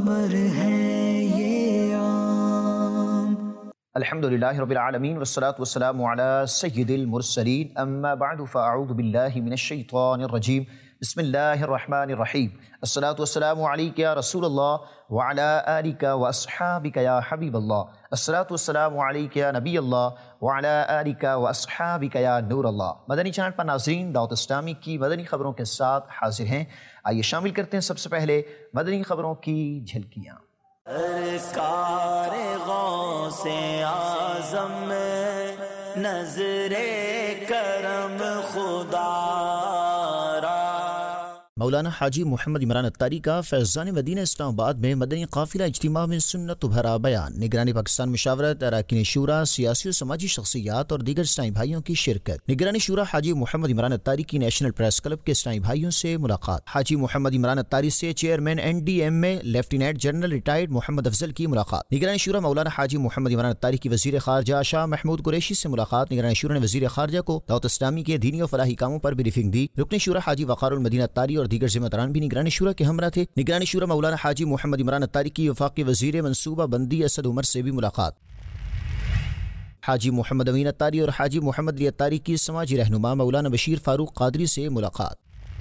خبر ہے یہ عام۔ الحمدللہ رب العالمین والصلاة والسلام علی سید المرسلین، اما بعد فاعوذ باللہ من الشیطان الرجیم، بسم اللہ الرحمن الرحیم۔ الصلاة والسلام علیک یا رسول اللہ وعلی آلک واصحابک یا حبیب اللہ، الصلاة والسلام علیک یا نبی اللہ وعلی آلک واصحابک یا نور اللہ۔ مدنی چینل پر ناظرین دعوت اسلامی کی مدنی خبروں کے ساتھ حاضر ہیں۔ آئیے شامل کرتے ہیں سب سے پہلے مدنی خبروں کی جھلکیاں۔ سرکار غوث اعظم نظر کرم خدا را۔ مولانا حاجی محمد عمران اتاری کا فیضان مدینہ اسلام آباد میں مدنی قافلہ اجتماع میں سنت و بھرا بیان، نگرانی پاکستان مشاورت، اراکین شورا، سیاسی و سماجی شخصیات اور دیگر اسلامی بھائیوں کی شرکت۔ نگرانی شورا حاجی محمد عمران اتاری کی نیشنل پریس کلب کے اسلامی بھائیوں سے ملاقات۔ حاجی محمد عمران اتاری سے chairman NDMA lieutenant general retired Muhammad Afzal کی ملاقات۔ نگرانی شورا مولانا حاجی محمد عمران اتاری کی وزیر خارجہ شاہ محمود قریشی سے ملاقات۔ نگرانی شورا نے وزیر خارجہ کو دعوت اسلامی کے دینی و فلاحی کاموں پر بریفنگ دی۔ رکن شورا حاجی وقار المدینہ اتاری اور دیگر ذمہ داران بھی نگرانی شورا کے ہمراہ تھے۔ نگرانی شورا مولانا حاجی محمد عمران اتاری کی وفاقی وزیر منصوبہ بندی اسد عمر سے بھی ملاقات۔ حاجی محمد امین اتاری اور حاجی محمد علی اتاری کی سماجی رہنما مولانا بشیر فاروق قادری سے ملاقات۔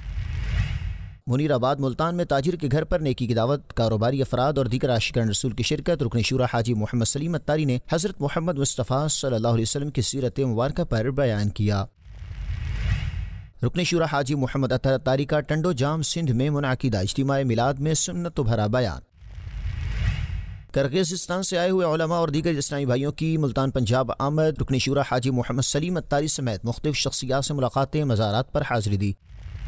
منیر آباد ملتان میں تاجر کے گھر پر نیکی کی دعوت، کاروباری افراد اور دیگر عاشقان رسول کی شرکت۔ رکن شورا حاجی محمد سلیم اتاری نے حضرت محمد مصطفیٰ صلی اللہ علیہ وسلم کی سیرت مبارکہ پر بیان کیا۔ رکن شورا حاجی محمد اطہر اتاری کا ٹنڈو جام سندھ میں منعقدہ اجتماع میلاد میں سنت و بھرا بیان۔ کرغیزستان سے آئے ہوئے علماء اور دیگر اسلامی بھائیوں کی ملتان پنجاب آمد۔ رکن شورا حاجی محمد سلیم اتاری سمیت مختلف شخصیات سے ملاقاتیں، مزارات پر حاضری دی۔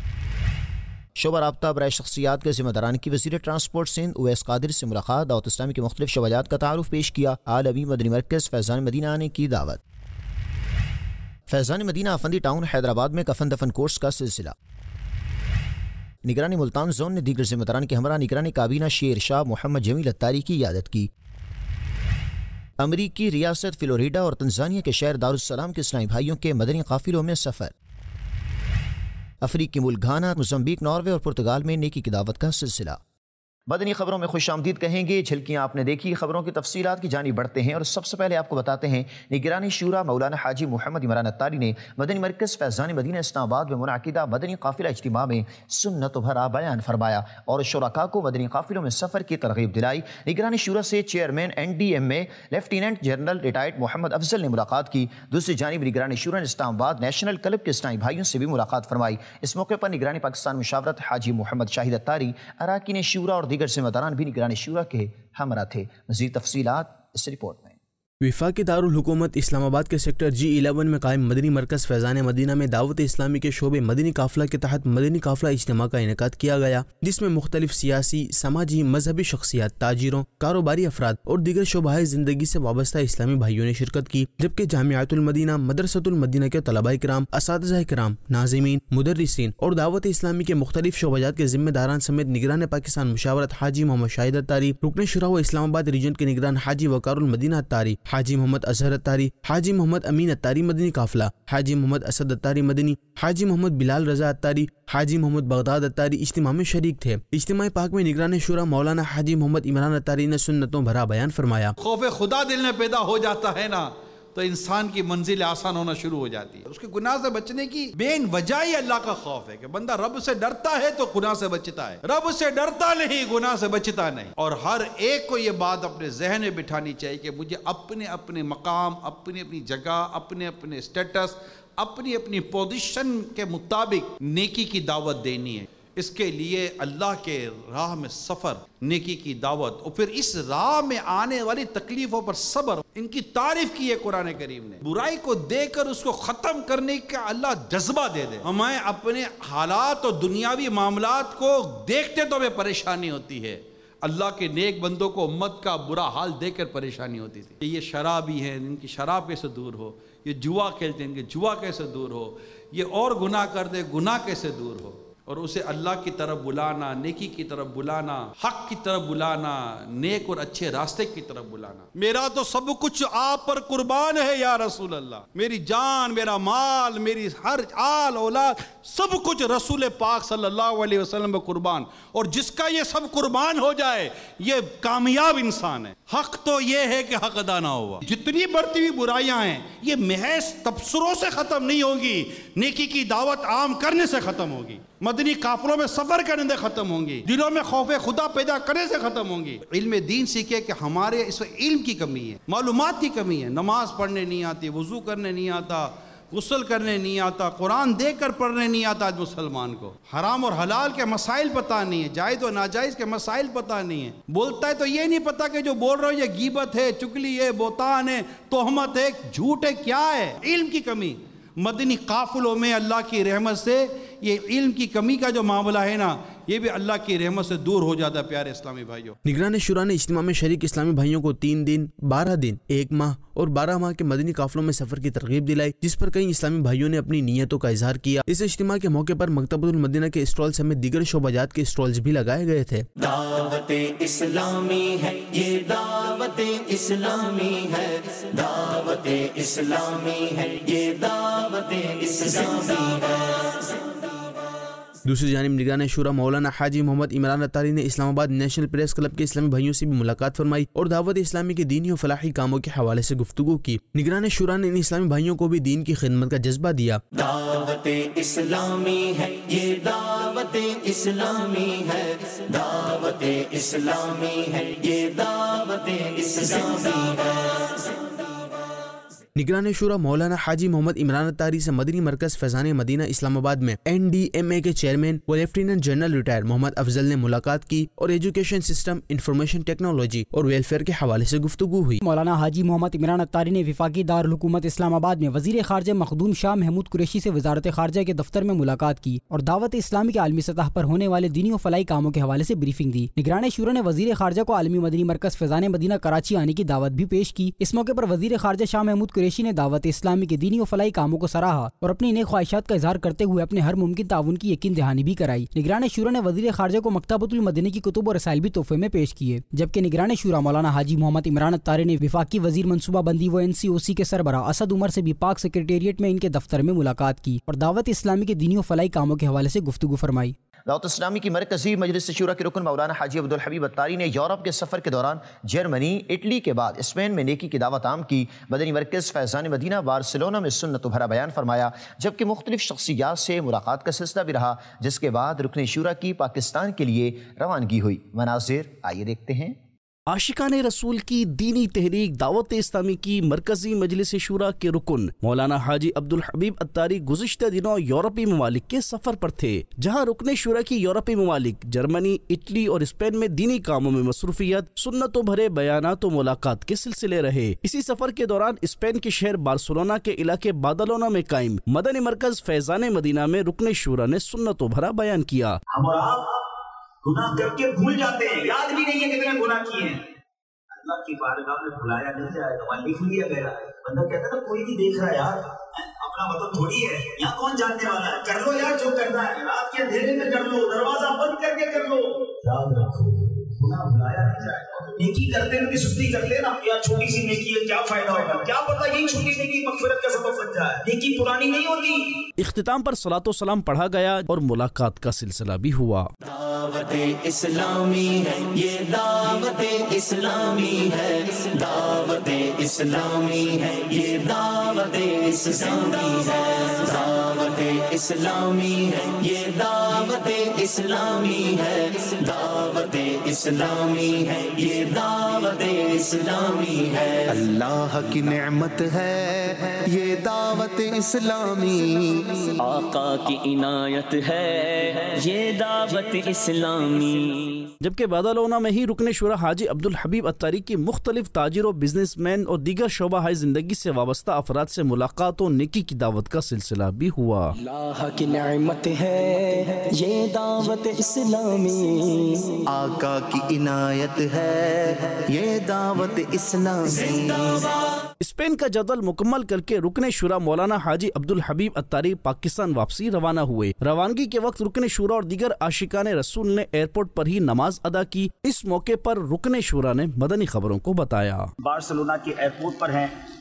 شعبہ رابطہ برائے شخصیات کے ذمہ داران کی وزیر ٹرانسپورٹ سندھ اویس قادر سے ملاقات، دعوت اسلامی کے مختلف شعبات کا تعارف پیش کیا۔ عالمی مدنی مرکز فیضان مدینہ آنے کی دعوت۔ فیضان مدینہ افندی ٹاؤن حیدرآباد میں کفن دفن کورس کا سلسلہ۔ نگرانی ملتان زون نے دیگر ذمہ داران کے ہمراہ نگرانی کابینہ شیر شاہ محمد جمیل اتاری کی عیادت کی۔ امریکی ریاست فلوریڈا اور تنزانیہ کے شہر دارالسلام کے اسلامی بھائیوں کے مدنی قافلوں میں سفر۔ افریقی ملک گھانا، موزمبیق، ناروے اور پرتگال میں نیکی کی دعوت کا سلسلہ۔ مدنی خبروں میں خوش آمدید کہیں گے، جھلکیاں آپ نے دیکھی۔ خبروں کی تفصیلات کی جانب بڑھتے ہیں اور سب سے پہلے آپ کو بتاتے ہیں نگرانی شورا مولانا حاجی محمد عمران اتاری نے مدنی مرکز فیضان مدینہ اسلام آباد میں منعقدہ مدنی قافلہ اجتماع میں سنت و بھرا بیان فرمایا اور شرکاء کو مدنی قافلوں میں سفر کی ترغیب دلائی۔ نگرانی شورا سے chairman NDMA lieutenant general retired Muhammad Afzal نے ملاقات کی۔ دوسری جانب نگرانی شورا نے اسلام آباد نیشنل کلب کے اسلامی بھائیوں سے بھی ملاقات فرمائی۔ اس موقع پر نگرانی پاکستان مشاورت حاجی محمد شاہد اتاری، اراکین شورا اور دیگر ذمہ داران بھی نگرانی شورا کے ہمراہ تھے۔ مزید تفصیلات اس رپورٹ میں۔ وفاقی دارالحکومت اسلام آباد کے سیکٹر G11 میں قائم مدنی مرکز فیضان مدینہ میں دعوت اسلامی کے شعبے مدنی قافلہ کے تحت مدنی قافلہ اجتماع کا انعقاد کیا گیا، جس میں مختلف سیاسی، سماجی، مذہبی شخصیات، تاجروں، کاروباری افراد اور دیگر شعبہ زندگی سے وابستہ اسلامی بھائیوں نے شرکت کی، جبکہ جامعۃ المدینہ، مدرسۃ المدینہ کے طلباء کرام، اساتذہ کرام، ناظمین، مدرسین اور دعوت اسلامی کے مختلف شعبات کے ذمہ داران سمیت نگران پاکستان مشاورت حاجی محمد شاہد اتاری، رکن شورا و اسلام آباد ریجن کے نگران حاجی وقار المدینہ اتاری، حاجی محمد اظہر اتاری، حاجی محمد امین اتاری مدنی قافلہ، حاجی محمد اسد اتاری مدنی، حاجی محمد بلال رضا اتاری، حاجی محمد بغداد اتاری اجتماع میں شریک تھے۔ اجتماع پاک میں نگران شورا مولانا حاجی محمد عمران اتاری نے سنتوں بھرا بیان فرمایا۔ خوف خدا دل میں پیدا ہو جاتا ہے نا تو انسان کی منزل آسان ہونا شروع ہو جاتی ہے۔ اس کے گناہ سے بچنے کی بین وجہ ہی اللہ کا خوف ہے کہ بندہ رب سے ڈرتا ہے تو گناہ سے بچتا ہے، رب سے ڈرتا نہیں گناہ سے بچتا نہیں۔ اور ہر ایک کو یہ بات اپنے ذہن میں بٹھانی چاہیے کہ مجھے اپنے اپنے مقام، اپنی اپنی جگہ، اپنے اپنے سٹیٹس، اپنی اپنی پوزیشن کے مطابق نیکی کی دعوت دینی ہے۔ اس کے لیے اللہ کے راہ میں سفر، نیکی کی دعوت، اور پھر اس راہ میں آنے والی تکلیفوں پر صبر، ان کی تعریف کی ہے قرآن کریم نے۔ برائی کو دیکھ کر اس کو ختم کرنے کا اللہ جذبہ دے دے۔ ہمیں اپنے حالات اور دنیاوی معاملات کو دیکھتے تو ہمیں پریشانی ہوتی ہے، اللہ کے نیک بندوں کو امت کا برا حال دیکھ کر پریشانی ہوتی تھی کہ یہ شرابی ہیں، ان کی شراب کیسے دور ہو، یہ جوا کھیلتے ہیں، ان کے جوا کیسے دور ہو، یہ اور گناہ کرتے، گناہ کیسے دور ہو۔ اور اسے اللہ کی طرف بلانا، نیکی کی طرف بلانا، حق کی طرف بلانا، نیک اور اچھے راستے کی طرف بلانا۔ میرا تو سب کچھ آپ پر قربان ہے یا رسول اللہ، میری جان، میرا مال، میری ہر آل اولاد सब कुछ रसूल पाक सल्लल्लाहु अलैहि वसल्लम पे कुर्बान, और जिसका ये सब कुर्बान हो जाए ये कामयाब इंसान है। हक तो ये है कि हक अदा ना हुआ। जितनी बढ़ती हुई बुराइयां हैं ये महज तबसरों से खत्म नहीं होगी, नेकी की दावत आम करने से खत्म होगी, मदनी काफिलों में सफर करने से खत्म होंगी, दिलों में खौफ खुदा पैदा करने से खत्म होंगी। इल्म दीन सीखे कि हमारे इस इल्म की कमी है, मालूमात की कमी है, नमाज पढ़ने नहीं आती, वुजू करने नहीं आता, गुस्ल करने नहीं आता, कुरान देख कर पढ़ने नहीं आता। आज मुसलमान को हराम और हलाल के मसाइल पता नहीं है, जायज़ और नाजायज़ के मसाइल पता नहीं है। बोलता है तो ये नहीं पता कि जो बोल रहा हूँ ये गीबत है, चुगली है, बोतान है, तोहमत है, झूठ है, क्या है। इल्म की कमी। मदनी काफिलों में अल्लाह की रहमत से ये इल्म की कमी का जो मामला है ना, ये भी अल्लाह की रहमत से दूर हो जाता है। प्यारे इस्लामी भाइयों, निगरान शुरा ने इज्तिमा में शरीक इस्लामी भाइयों को 3 दिन, 12 दिन, 1 माह और 12 माह के मदनी काफिलों में सफर की तरगीब दिलाई, जिस पर कई इस्लामी भाइयों ने अपनी नीयतों का इजहार किया। इस इज्तिमा के मौके पर मकतबुल मदीना के स्टॉल समेत दीगर शोबाजात के स्टॉल्स भी लगाए गए थे। दावते इस्लामी है ये, दावते इस्लामी है, दावते इस्लामी है ये, दावते इस्लामी है। दूसरी जानिब निगरान शुरा मौलाना हाजी मोहम्मद इमरान अत्तारी ने इस्लामाबाद नेशनल प्रेस क्लब के इस्लामी भाइयों से भी मुलाकात फरमाई और दावत इस्लामी के दीनी और फलाही कामों के हवाले से गुफ्तगू की। निगरान शुरा ने इन इस्लामी भाइयों को भी दीन की खिदमत का जज्बा दिया। दावते इस्लामी है ये, दावते इस्लामी है, दावते इस्लामी है ये, दावते इस्लामी है। निगरान शुरा मौलाना हाजी मोहम्मद इमरान अत्तारी से मदनी मरकज फैजान मदीना इस्लामाबाद में NDMA के चेयरमैन व lieutenant general retire Mohammad Afzal ने मुलाकात की और एजुकेशन सिस्टम, इंफॉर्मेशन टेक्नोलॉजी और वेलफेयर के हवाले से गुफ्तगू हुई। मौलाना हाजी मोहम्मद इमरान अत्तारी ने वफाकी दारुल हुकूमत इस्लामाबाद में वजीर खारजा मखदूम शाह महमूद कुरैशी से वजारत खारजा के दफ्तर में मुलाकात की और दावत इस्लामी के आलमी सतह पर होने वाले दीनी और फलाई कामों के हवाले से ब्रीफिंग दी। निगरान शुरा ने वजीर खारजा को आलमी मदनी मरकज फैजान मदीना कराची आने की दावत भी पेश की। इस मौके पर वजीर खारजा शाह महमूद कुरैशी ने दावत इस्लामी के दीनी और फलाई कामों को सराहा और अपनी नेक ख्वाहिशात का इजहार करते हुए अपने हर मुमकिन ताउन की यकीन दहानी भी कराई। निगरान शुरा ने वजीर खारजा को मकतबतुल मदीना की कुतुब और रसाइल भी तोहफे में पेश किए, जबकि निगरान शुरा मौलाना हाजी मोहम्मद इमरान अत्तारी ने वफाकी वजीर मनसूबा बंदी व NCOC के सरबरा असद उमर से भी पाक सेक्रेटेरिएट में इनके दफ्तर में मुलाकात की और दावत इस्लामी के दीनी और फलाई कामों के हवाले से गुफ्तगू फरमाई। दावत इस्लामी की मरकजी मजलिस शूरा के रुकन मौलाना हाजी अब्दुल हबीब अत्तारी ने यूरोप के सफ़र के दौरान जर्मनी, इटली के बाद स्पेन में नेकी की दावत आम की। मदनी मरकज़ फैज़ान मदीना बार्सिलोना में सुन्नत भरा बयान फरमाया, जबकि मुख्तलिफ शख्सियात से मुलाकात का सिलसिला भी रहा, जिसके बाद रुकन शूरा की पाकिस्तान के लिए रवानगी हुई। मनाज़िर आइए देखते हैं। आशिकान रसूल की दीनी तहरीक दावत इस्लामी की मरकजी मजलिस शूरा के रुकन मौलाना हाजी अब्दुल हबीब अत्तारी गुज़िश्ता दिनों यूरोपीय ममालिक के सफर पर थे, जहां रुकन शूरा की यूरोपीय ममालिक जर्मनी, इटली और स्पेन में दीनी कामों में मसरूफियत, सुन्नतों भरे बयानात और मुलाकात के सिलसिले रहे। इसी सफर के दौरान स्पेन के शहर बार्सिलोना के इलाके बादलोना में कायम मदनी मरकज फैजान मदीना में रुकन शूरा ने सुन्नतों भरा बयान किया। गुनाह करके भूल जाते हैं, याद भी नहीं है कितने गुनाह किए हैं। अल्लाह की बारगाह में भुलाया नहीं जाएगा, वहाँ लिख लिया गया है। बंदा कहता है ना कोई नहीं देख रहा यार, अपना मतलब थोड़ी है, यहाँ कौन जानने वाला है, कर लो यार जो करना है, रात के अंधेरे में कर लो, दरवाजा बंद करके कर लो। याद रखो गुनाह भुलाया नहीं जाएगा। नेकी करते हैं भी सुस्ती करते ना, यार छोटी सी नेकी है क्या फायदा होगा, क्या पता यही छोटी नेकी मगफिरत का सबब बन जाए। नेकी पुरानी नहीं होती। इख्तिताम पर सलातो सलाम पढ़ा गया और मुलाकात का सिलसिला भी हुआ। दावते इस्लामी है ये, दावते इस्लामी है, दावते इस्लामी है ये, दावते इस्लामी है, दावते इस्लामी है ये, दावते इस्लामी है, दावते इस्लामी है ये, दावते इस्लामी है। अल्लाह की नेमत है ये दावत इस्लामी, आका की इनायत है ये दावत इस्लामी। जबकि बादलोना में ही रुकन शुरा हाजी अब्दुल हबीब अत्तारी की मुख्तलिफ ताजिरों, बिजनेसमैन और दीगर शोबा हाय जिंदगी से वाबस्ता अफराद से मुलाकात और नेकी की दावत का सिलसिला भी हुआ। अल्लाह की नेमत है ये दावत इस्लामी, आका की इनायत है ये दावत इस्लामी। स्पेन का जदल मुकम्मल करके रुकन शुरा मौलाना हाजी अब्दुल हबीब अत्तारी पाकिस्तान वापसी रवाना हुए। रवानगी के वक्त रुकन शुरा और दीगर आशिकान रसूल ने एयरपोर्ट पर ही नमाज अदा की। इस मौके पर रुकन शुरा ने मदनी खबरों को बताया। बार्सिलोना के एयरपोर्ट पर हैं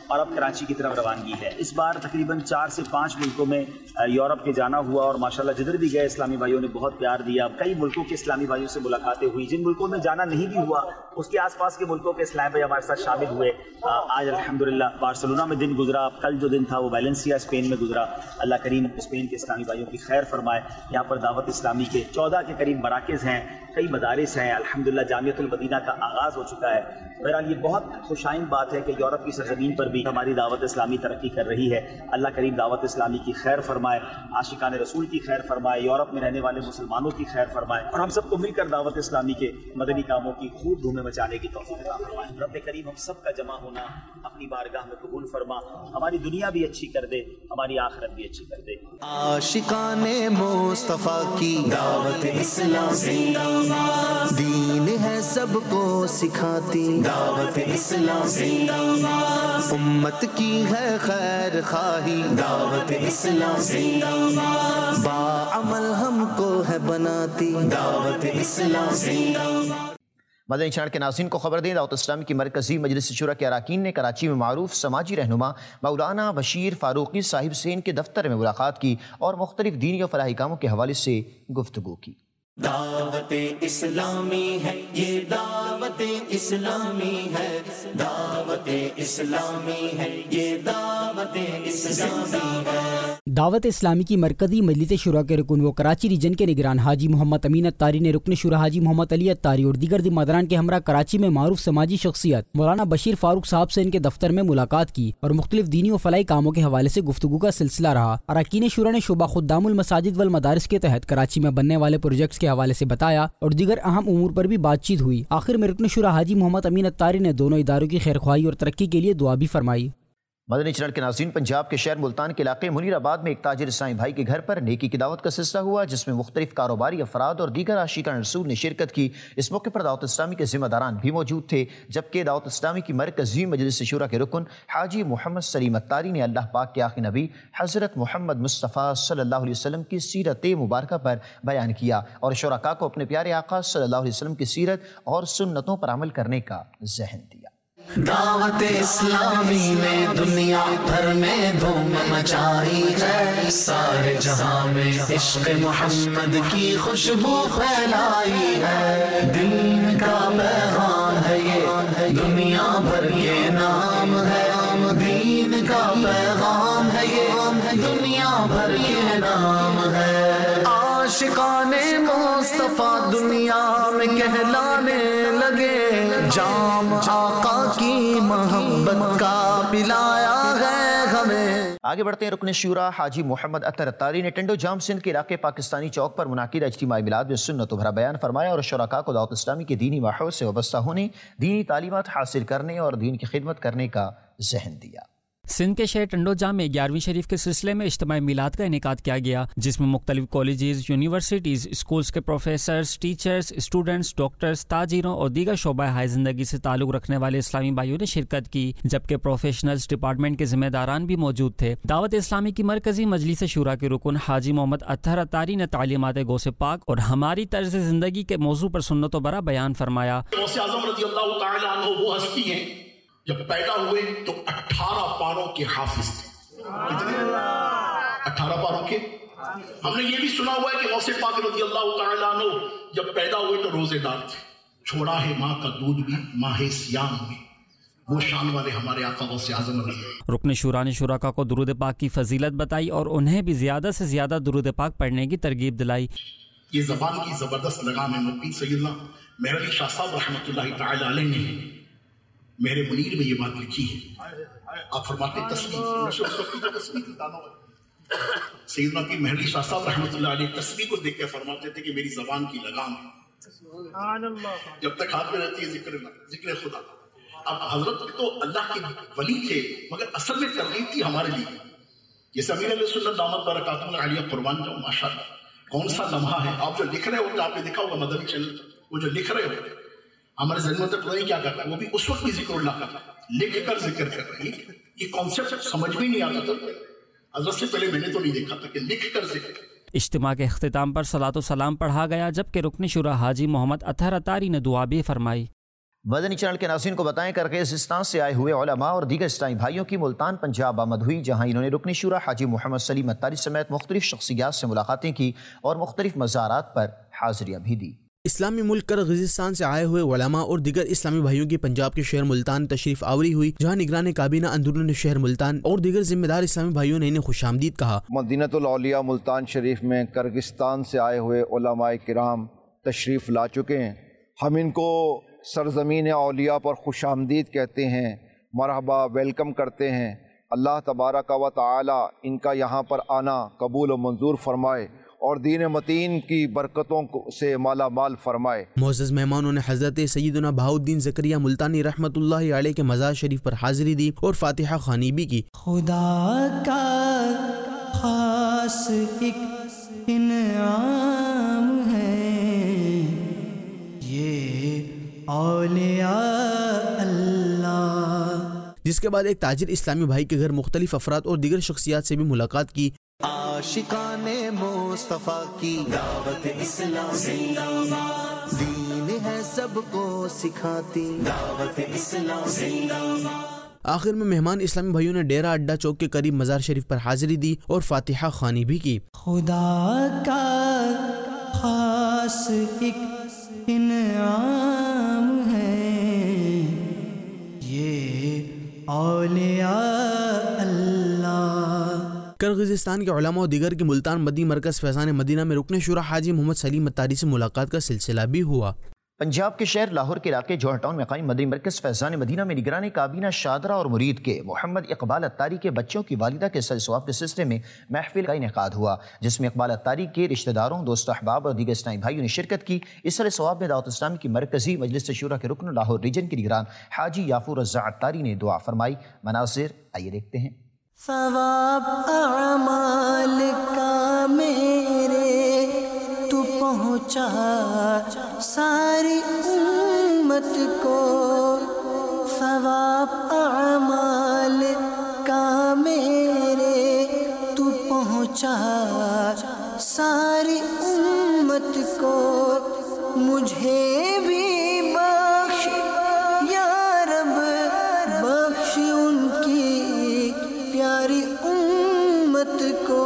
اور اب کراچی کی طرف روانگی ہے۔ اس بار تقریباً 4 سے 5 ملکوں میں یورپ کے جانا ہوا اور ماشاءاللہ جدھر بھی گئے اسلامی بھائیوں نے بہت پیار دیا۔ کئی ملکوں کے اسلامی بھائیوں سے ملاقاتیں ہوئی، جن ملکوں میں جانا نہیں بھی ہوا اس کے آس پاس کے ملکوں کے اسلامی بھائی ہمارے ساتھ شامل ہوئے۔ آج الحمدللہ بارسلونا میں دن گزرا، کل جو دن تھا وہ ویلنسیا اسپین میں گزرا۔ اللہ کریم اسپین کے اسلامی بھائیوں کی خیر فرمائے۔ یہاں پر دعوت اسلامی کے 14 کے قریب مراکز ہیں، کئی مدارس ہیں، الحمدللہ جامعۃ المدینہ کا آغاز ہو چکا ہے۔ بہرحال یہ بہت خوشائن بات ہے کہ یورپ کی سرزمین پر بھی ہماری دعوت اسلامی ترقی کر رہی ہے۔ اللہ کریم دعوت اسلامی کی خیر فرمائے، عاشقان رسول کی خیر فرمائے، یورپ میں رہنے والے مسلمانوں کی خیر فرمائے، اور ہم سب کو مل کر دعوت اسلامی کے مدنی کاموں کی خوب دھومیں مچانے کی توفیق عطا فرمائے۔ رب کریم ہم سب کا جمع ہونا اپنی بارگاہ میں قبول فرما، ہماری دنیا بھی اچھی کر دے، ہماری آخرت بھی اچھی کر دے۔ عاشقان مصطفیٰ کی دعوت اسلامی دین ہے سب کو سکھاتی دعوت اسلامی، امت کی ہے خیر خواہی دعوت اسلامی، باعمل ہم کو ہے بناتی دعوت اسلامی۔ مدنی چینل کے ناظرین کو خبر دیں، دعوت اسلامی کی مرکزی مجلس شورا کے اراکین نے کراچی میں معروف سماجی رہنما مولانا بشیر فاروقی صاحب سے ان کے دفتر میں ملاقات کی اور مختلف دینی و فلاحی کاموں کے حوالے سے گفتگو کی۔ دعوت اسلامی ہے یہ دعوت اسلامی ہے، دعوت اسلامی ہے یہ دعوت اسلامی ہے۔ دعوت اسلامی کی مرکزی مجلس شورا کے رکن و کراچی ریجن کے نگران حاجی محمد امین اتاری نے رکن شورا حاجی محمد علی اتاری اور دیگر ذمہ داران کے ہمراہ کراچی میں معروف سماجی شخصیت مولانا بشیر فاروق صاحب سے ان کے دفتر میں ملاقات کی اور مختلف دینی و فلاحی کاموں کے حوالے سے گفتگو کا سلسلہ رہا۔ اراکین شورا نے شعبہ خدام المساجد والمدارس کے تحت کراچی میں بننے والے پروجیکٹس کے حوالے سے بتایا اور دیگر اہم امور پر بھی بات چیت ہوئی۔ آخر میں رکن شورا حاجی محمد امین اتاری نے دونوں اداروں کی خیرخواہی اور ترقی کے لیے دعا بھی فرمائی۔ مدنی چینل کے ناظرین، پنجاب کے شہر ملتان کے علاقے منیر آباد میں ایک تاجر اسلامی بھائی کے گھر پر نیکی کی دعوت کا سلسلہ ہوا، جس میں مختلف کاروباری افراد اور دیگر عاشقان رسول نے شرکت کی۔ اس موقع پر دعوت اسلامی کے ذمہ داران بھی موجود تھے، جبکہ دعوت اسلامی کی مرکزی مجلس شورا کے رکن حاجی محمد سلیم اتاری نے اللہ پاک کے آخری نبی حضرت محمد مصطفیٰ صلی اللہ علیہ وسلم کی سیرت مبارکہ پر بیان کیا اور شرکاء کو اپنے پیارے آقا صلی اللہ علیہ وسلم کی سیرت اور سنتوں پر عمل کرنے کا ذہن دیا۔ دعوت اسلامی نے دنیا بھر میں دھوم مچائی ہے، سارے جہاں میں عشق محمد کی خوشبو پھیلائی ہے، دین کا پیغام ہے یہ دنیا بھر کے نام ہے، دین کا پیغام ہے یہ دنیا بھر کے نام ہے۔ عاشقان مصطفیٰ دنیا میں کہلانے لگے، جام آقا کی محبت کا پلایا ہے ہمیں۔ آگے بڑھتے ہیں، رکن شورا حاجی محمد اطہر اتاری نے ٹنڈو جام سندھ کے علاقے پاکستانی چوک پر منعقدہ اجتماعی میلاد میں سنت و بھرا بیان فرمایا اور شرکاء کو دعوت اسلامی کے دینی ماحول سے وابستہ ہونے، دینی تعلیمات حاصل کرنے اور دین کی خدمت کرنے کا ذہن دیا۔ سندھ کے شہر ٹنڈو جام میں 11ویں شریف کے سلسلے میں اجتماعی میلاد کا انعقاد کیا گیا، جس میں مختلف کالجز، یونیورسٹیز، اسکولز کے پروفیسرز، ٹیچرز، اسٹوڈنٹس، ڈاکٹرز، تاجروں اور دیگر شعبہ ہائی زندگی سے تعلق رکھنے والے اسلامی بھائیوں نے شرکت کی، جبکہ پروفیشنلز ڈپارٹمنٹ کے ذمہ داران بھی موجود تھے۔ دعوت اسلامی کی مرکزی مجلس شورا کے رکن حاجی محمد اطہر اتاری نے تعلیمات غوث پاک اور ہماری طرز زندگی کے موضوع پر سنت و برا بیان فرمایا۔ غوث اعظم رضی اللہ تعالیٰ عنہ وہ ہستی ہیں جب پیدا ہوئے تو 18 پاروں کے حافظ تھے۔ کتنے؟ 18 پاروں کے۔ ہم نے یہ بھی سنا ہوا ہے کہ غوث پاک رضی اللہ تعالیٰ عنہ جب پیدا ہوئے تو روزے دار تھے، چھوڑا ہے ماں کا دودھ بھی ماہ سیام میں، وہ شان والے ہمارے آقا غوث اعظم رضی۔ رکن شورا نے شرکاء کو درود پاک کی فضیلت بتائی اور انہیں بھی زیادہ سے زیادہ درود پاک پڑھنے کی ترغیب دلائی۔ یہ زبان کی زبردست لگام ہے۔ مفتی سیدنا مہر علی شاہ صاحب رحمۃ اللہ تعالی علیہ نے میرے منیر میں یہ بات لکھی ہے۔ آپ فرماتے سیدنا کی مہر علی شاہ صاحب رحمۃ اللہ علیہ تصویر کو دیکھ کے فرماتے تھے کہ میری زبان کی لگام ہے، جب تک ہاتھ میں رہتی ہے ذکر خدا۔ اب حضرت تو اللہ کے ولی تھے، مگر اصل میں ترغیب تھی ہمارے لیے۔ جیسے امیر علیہ سنت دامت برکاتہ العالیہ قربان جاؤں، ماشاءاللہ کون سا لمحہ ہے۔ آپ جو لکھ رہے ہوتے، آپ نے دیکھا ہوگا مدنی چینل، وہ جو لکھ رہے ہوتے ہمارے ذہن میں تو پتہ نہیں کیا کرتا ہے، وہ بھی اس وقت بھی ذکر اللہ کرتا، لکھ کر ذکر کر رہے ہیں۔ یہ کانسیپٹ سمجھ میں نہیں آتا تھا، حضرت سے پہلے میں نے تو نہیں دیکھا تھا کہ لکھ کر ذکر۔ اجتماع کے اختتام پر صلاۃ و سلام پڑھا گیا، جبکہ رکن شورا حاجی محمد اطہر اتاری نے دعا بھی فرمائی۔ مدنی چینل کے ناظرین کو بتائیں کہ قرغیزستان سے آئے ہوئے علماء اور دیگر اسلامی بھائیوں کی ملتان پنجاب آمد ہوئی، جہاں انہوں نے رکن شورا حاجی محمد سلیم اتاری سمیت مختلف شخصیات سے ملاقاتیں کی اور مختلف مزارات پر حاضریاں بھی دی۔ اسلامی ملک قرغیزستان سے آئے ہوئے علماء اور دیگر اسلامی بھائیوں کی پنجاب کے شہر ملتان تشریف آوری ہوئی، جہاں نگران کابینہ اندرون شہر ملتان اور دیگر ذمہ دار اسلامی بھائیوں نے انہیں خوش آمدید کہا۔ مدینۃ الاولیاء ملتان شریف میں قرغیزستان سے آئے ہوئے علماء کرام تشریف لا چکے ہیں۔ ہم ان کو سرزمین اولیاء پر خوش آمدید کہتے ہیں، مرحبا ویلکم کرتے ہیں۔ اللہ تبارک و تعالی ان کا یہاں پر آنا قبول و منظور فرمائے اور دین متین کی برکتوں سے مالا مال فرمائے۔ معزز مہمانوں نے حضرت سیدنا بہاؤالدین زکریہ ملتانی رحمۃ اللہ علیہ کے مزار شریف پر حاضری دی اور فاتحہ خوانی بھی کی۔ خدا کا خاص ایک انعام ہے یہ اولیاء اللہ۔ جس کے بعد ایک تاجر اسلامی بھائی کے گھر مختلف افراد اور دیگر شخصیات سے بھی ملاقات کی۔ عاشقان مصطفیٰ کی دعوت اسلام زندہ باد، دین ہے سب کو سکھاتی دعوت اسلام زندہ باد۔ آخر میں مہمان اسلامی بھائیوں نے ڈیرہ اڈا چوک کے قریب مزار شریف پر حاضری دی اور فاتحہ خوانی بھی کی۔ خدا کا خاص ایک انعام ہے یہ اولیاء اللہ۔ قرغیزستان کے علماء و دیگر کی ملتان مدنی مرکز فیضان مدینہ میں رکن شورا حاجی محمد سلیم اتاری سے ملاقات کا سلسلہ بھی ہوا۔ پنجاب کے شہر لاہور کے علاقے جوہر ٹاؤن میں قائم مدنی مرکز فیضان مدینہ میں نگران کابینہ شادرہ اور مرید کے محمد اقبال اتاری کے بچوں کی والدہ کے سر ثواب کے سلسلے میں محفل کا انعقاد ہوا، جس میں اقبال اتاری کے رشتہ داروں، دوست احباب اور دیگر اسلامی بھائیوں نے شرکت کی۔ اس سر ثواب میں دعوت اسلامی کی مرکزی مجلس شورا کے رکن لاہور ریجن کے نگران حاجی یافور رضا اتاری نے دعا فرمائی۔ مناظر آئیے دیکھتے ہیں۔ ثواب اعمال کا میرے تو پہنچا ساری امت کو، ثواب اعمال کا میرے تو پہنچا ساری امت کو، مجھے بھی بخش یا رب، بخش ان کی پیاری امت کو۔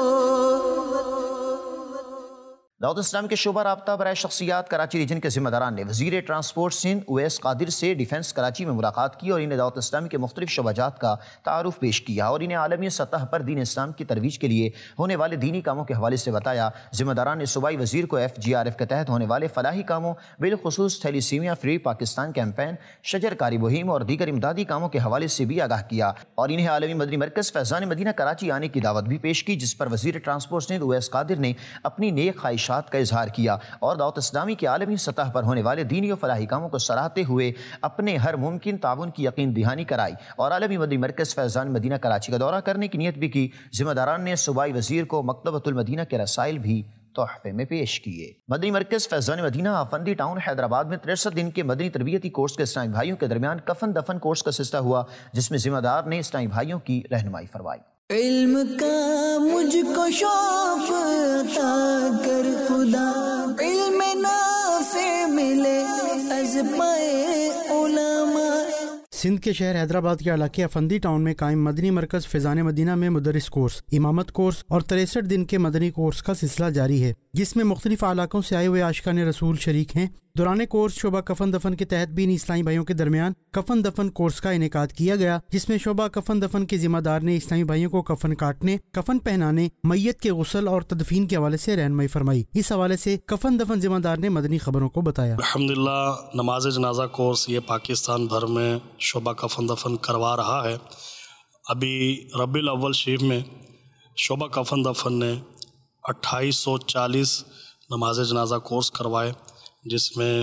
دعوت اسلام کے شعبہ رابطہ برائے شخصیات کراچی ریجن کے ذمہ داران نے وزیر ٹرانسپورٹ سندھ اویس قادر سے ڈیفنس کراچی میں ملاقات کی اور انہیں دعوت اسلامی کے مختلف شعبہ جات کا تعارف پیش کیا اور انہیں عالمی سطح پر دین اسلام کی ترویج کے لیے ہونے والے دینی کاموں کے حوالے سے بتایا۔ ذمہ داران نے صوبائی وزیر کو FGRF کے تحت ہونے والے فلاحی کاموں، بالخصوص تھیلیسیمیا فری پاکستان کیمپین، شجر کاری مہم اور دیگر امدادی کاموں کے حوالے سے بھی آگاہ کیا اور انہیں عالمی مدنی مرکز فیضان مدینہ کراچی آنے کی دعوت بھی پیش کی، جس پر وزیر ٹرانسپورٹ سندھ اویس قادر نے اپنی نیک خواہشات کا اظہار کیا اور دعوت اسلامی کے عالمی سطح پر ہونے والے دینی و فلاحی کاموں کو سراہتے ہوئے اپنے ہر ممکن تعاون کی یقین دہانی کرائی اور عالمی مدنی مرکز فیضان مدینہ کراچی کا دورہ کرنے کی نیت بھی کی۔ ذمہ داران نے صوبائی وزیر کو مکتبۃ المدینہ کے رسائل بھی تحفے میں پیش کیے۔ مدنی مرکز فیضان مدینہ آفندی ٹاؤن حیدرآباد میں 63 دن کے مدنی تربیتی کورس کے اسلامی بھائیوں کے درمیان کفن دفن کورس کا سلسلہ ہوا، جس میں ذمہ دار نے اسلامی بھائیوں کی رہنمائی فرمائی۔ علم کا مجھ کو شوق عطا کر خدا، علم نافع ملے از پائے علماء۔ سندھ کے شہر حیدرآباد کے علاقے افندی ٹاؤن میں قائم مدنی مرکز فیضان مدینہ میں مدرس کورس، امامت کورس اور 63 دن کے مدنی کورس کا سلسلہ جاری ہے، جس میں مختلف علاقوں سے آئے ہوئے عاشقان رسول شریک ہیں۔ دوران کورس شعبہ کفن دفن کے تحت بھی ان اسلامی بھائیوں کے درمیان کفن دفن کورس کا انعقاد کیا گیا، جس میں شعبہ کفن دفن کے ذمہ دار نے اسلامی بھائیوں کو کفن کاٹنے، کفن پہنانے، میت کے غسل اور تدفین کے حوالے سے رہنمائی فرمائی۔ اس حوالے سے کفن دفن ذمہ دار نے مدنی خبروں کو بتایا۔ الحمدللہ نماز جنازہ کورس یہ پاکستان بھر میں شعبہ کفن دفن کروا رہا ہے۔ ابھی ربیع الاول شریف میں شعبہ کفن دفن نے 2840 نماز جنازہ کورس کروائے، جس میں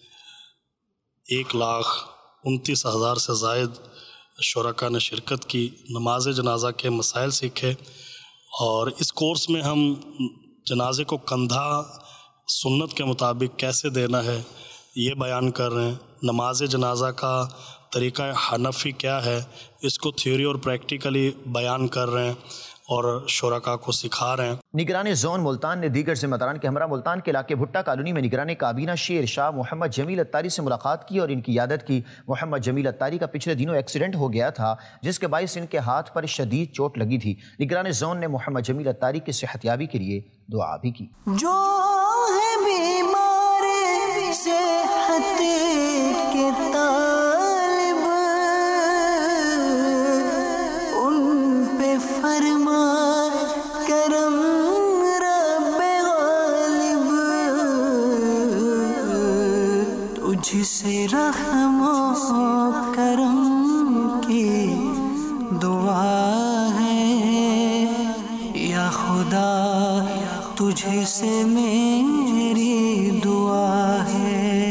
1,29,000 سے زائد شرکاء نے شرکت کی، نماز جنازہ کے مسائل سیکھے اور اس کورس میں ہم جنازے کو کندھا سنت کے مطابق کیسے دینا ہے یہ بیان کر رہے ہیں۔ نماز جنازہ کا طریقہ حنفی کیا ہے اس کو تھیوری اور پریکٹیکلی بیان کر رہے ہیں۔ اور شرکا کو سکھا رہے ہیں۔ نگران زون ملتان نے دیگر ذمہ داران کے ہمراہ ملتان کے علاقے بھٹا کالونی میں نگران کابینہ شیر شاہ محمد جمیل اتاری سے ملاقات کی اور ان کی عیادت کی۔ محمد جمیل اتاری کا پچھلے دنوں ایکسیڈنٹ ہو گیا تھا جس کے باعث ان کے ہاتھ پر شدید چوٹ لگی تھی۔ نگران زون نے محمد جمیل اتاری کی صحت یابی کے لیے دعا بھی کی۔ جو ہے بیمار صحت کے طالب ان پہ فرما کرم رب غالب، تجھ سے رحم و کرم کی دعا ہے یا خدا، تجھ سے میری دعا ہے۔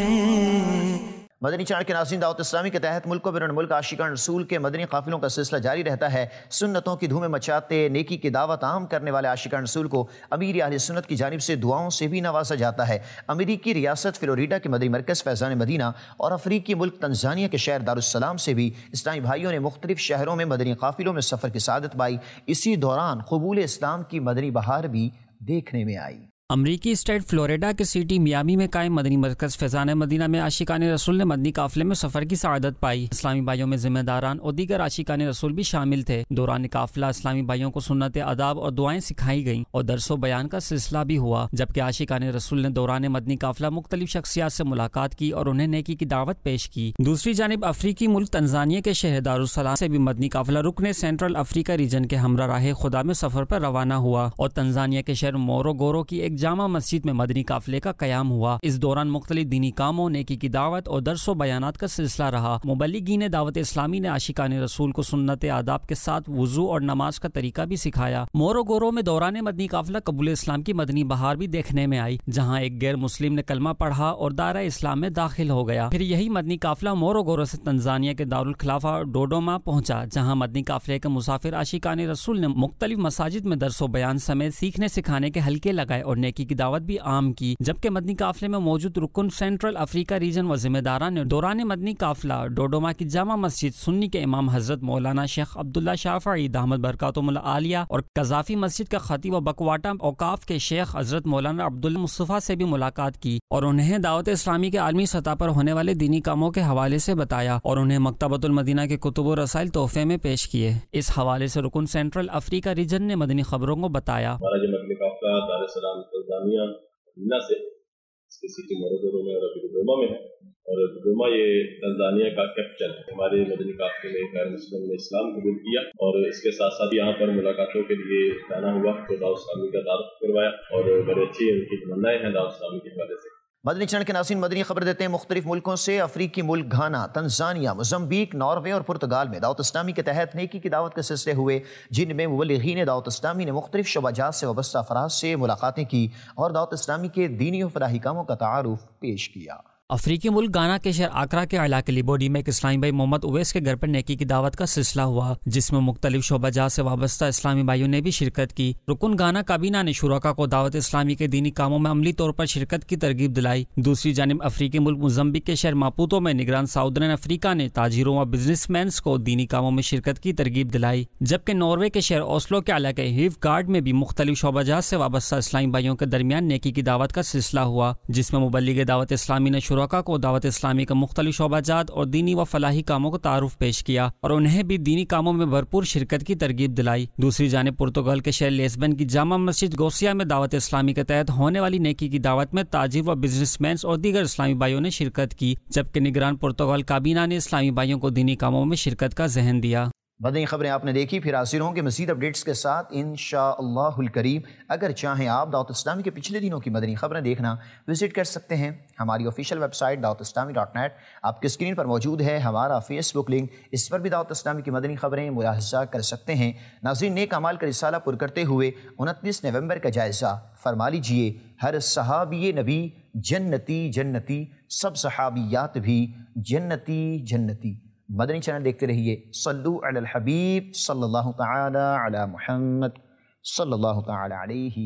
مدنی چینل کے ناظرین، دعوت اسلامی کے تحت ملک و بیرون ملک عاشقان رسول کے مدنی قافلوں کا سلسلہ جاری رہتا ہے۔ سنتوں کی دھومیں مچاتے نیکی کی دعوت عام کرنے والے عاشقان رسول کو امیر اہل سنت کی جانب سے دعاؤں سے بھی نوازا جاتا ہے۔ امریکی ریاست فلوریڈا کے مدنی مرکز فیضان مدینہ اور افریقی ملک تنزانیہ کے شہر دارالسلام سے بھی اسلامی بھائیوں نے مختلف شہروں میں مدنی قافلوں میں سفر کی سعادت پائی۔ اسی دوران قبول اسلام کی مدنی بہار بھی دیکھنے میں آئی۔ امریکی اسٹیٹ فلوریڈا کے سٹی میامی میں قائم مدنی مرکز فیضان مدینہ میں عاشقان رسول نے مدنی قافلے میں سفر کی سعادت پائی۔ اسلامی بھائیوں میں ذمہ داران اور دیگر عاشقان رسول بھی شامل تھے۔ دوران قافلہ اسلامی بھائیوں کو سنت آداب اور دعائیں سکھائی گئیں اور درس و بیان کا سلسلہ بھی ہوا، جبکہ عاشقان رسول نے دوران مدنی قافلہ مختلف شخصیات سے ملاقات کی اور انہیں نیکی کی دعوت پیش کی۔ دوسری جانب افریقی ملک تنزانیہ کے شہر دارالسلام سے بھی مدنی قافلہ رکن سینٹرل افریقہ ریجن کے ہمراہ راہ خدا میں سفر پر روانہ ہوا اور تنزانیہ کے شہر موروگورو کی ایک جامع مسجد میں مدنی قافلے کا قیام ہوا۔ اس دوران مختلف دینی کاموں، نیکی کی دعوت اور درس و بیانات کا سلسلہ رہا۔ مبلغین دعوت اسلامی نے عاشقان رسول کو سنت آداب کے ساتھ وضو اور نماز کا طریقہ بھی سکھایا۔ موروگورو میں دوران مدنی قافلہ قبول اسلام کی مدنی بہار بھی دیکھنے میں آئی، جہاں ایک غیر مسلم نے کلمہ پڑھا اور دائرہ اسلام میں داخل ہو گیا۔ پھر یہی مدنی قافلہ موروگورو سے تنزانیہ کے دارالخلافہ ڈوڈوما پہنچا، جہاں مدنی قافلے کے مسافر عاشقان رسول نے مختلف مساجد میں درس و بیان سمیت سیکھنے سکھانے کے حلقے لگائے اور نیکی کی دعوت بھی عام کی، جبکہ مدنی قافلے میں موجود رکن سینٹرل افریقہ ریجن و ذمہ داران نے دوران مدنی قافلہ ڈوڈوما کی جامع مسجد سنی کے امام حضرت مولانا شیخ عبداللہ شافعی دامت برکاتہم العالیہ اور قذافی مسجد کا خطیب و بکواٹا اوقاف کے شیخ حضرت مولانا عبداللہ مصطفیٰ سے بھی ملاقات کی اور انہیں دعوت اسلامی کے عالمی سطح پر ہونے والے دینی کاموں کے حوالے سے بتایا اور انہیں مکتبۃ المدینہ کے کتب و رسائل تحفے میں پیش کیے۔ اس حوالے سے رکن سینٹرل افریقہ ریجن نے مدنی خبروں کو بتایا۔ ہمارا جو مدنی قافلہ دارالسلام تنزانیہ مدینہ سے اس کی سٹی موروگورو میں اور ابھی ڈوڈوما میں ہے، اور ڈوڈوما یہ تنزانیہ کا کیپٹل ہے۔ ہمارے مدنی قافلے میں غیر مسلم نے اسلام قبول کیا اور اس کے ساتھ ساتھ یہاں پر ملاقاتوں کے لیے جانا ہوا تو دعوت اسلامی کا تعارف کروایا اور بڑے اچھی ان کی تمنائیں ہیں دعوت اسلامی کے حوالے سے۔ مدنی چینل کے ناظرین، مدنی خبر دیتے ہیں مختلف ملکوں سے۔ افریقی ملک گھانا، تنزانیہ، موزمبیق، ناروے اور پرتگال میں دعوت اسلامی کے تحت نیکی کی دعوت کے سلسلے ہوئے، جن میں مبلغین دعوت اسلامی نے مختلف شعبہ جات سے وابستہ افراد سے ملاقاتیں کی اور دعوت اسلامی کے دینی و فلاحی کاموں کا تعارف پیش کیا۔ افریقی ملک گانا کے شہر آکرا کے علاقے لیبوڈی میں ایک اسلامی بھائی محمد اویس کے گھر پر نیکی کی دعوت کا سلسلہ ہوا، جس میں مختلف شعبہ جات سے وابستہ اسلامی بھائیوں نے بھی شرکت کی۔ رکن گانا کابینہ نے شرکا کو دعوت اسلامی کے دینی کاموں میں عملی طور پر شرکت کی ترغیب دلائی۔ دوسری جانب افریقی ملک موزمبیق کے شہر ماپوتو میں نگران ساؤدرن افریقہ نے تاجروں و بزنس مینز کو دینی کاموں میں شرکت کی ترغیب دلائی، جبکہ ناروے کے شہر اوسلو کے علاقے ہیو گارڈ میں بھی مختلف شعبہ جات سے وابستہ اسلامی بھائیوں کے درمیان نیکی کی دعوت کا سلسلہ ہوا، جس میں مبلغ دعوت اسلامی نے شرکا کو دعوت اسلامی کے مختلف شعبہ جات اور دینی و فلاحی کاموں کو تعارف پیش کیا اور انہیں بھی دینی کاموں میں بھرپور شرکت کی ترغیب دلائی۔ دوسری جانب پرتگال کے شہر لیسبن کی جامع مسجد گوسیا میں دعوت اسلامی کے تحت ہونے والی نیکی کی دعوت میں تاجر و بزنس مینز اور دیگر اسلامی بھائیوں نے شرکت کی، جبکہ نگران پرتگال کابینہ نے اسلامی بھائیوں کو دینی کاموں میں شرکت کا ذہن دیا۔ مدنی خبریں آپ نے دیکھی، پھر حاضر ہوں گے مزید اپڈیٹس کے ساتھ انشاءاللہ الکریم۔ اگر چاہیں آپ دعوت اسلامی کے پچھلے دنوں کی مدنی خبریں دیکھنا وزٹ کر سکتے ہیں ہماری آفیشیل ویب سائٹ dawatIslami.net۔ آپ کی اسکرین پر موجود ہے ہمارا فیس بک لنک، اس پر بھی دعوت اسلامی کی مدنی خبریں ملاحظہ کر سکتے ہیں۔ ناظرین، نیک اعمال کا رسالہ پر کرتے ہوئے 29 نومبر کا جائزہ فرما لیجئے۔ ہر صحابی نبی جنتی جنتی، سب صحابیات بھی جنتی جنتی۔ مدنی چینل دیکھتے رہیے۔ صلو علی الحبیب صلی اللہ تعالی علی محمد صلی اللہ تعالی علیہ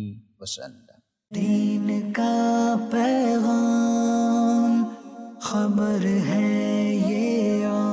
وسلم۔ دین کا پیغام خبر ہے یہ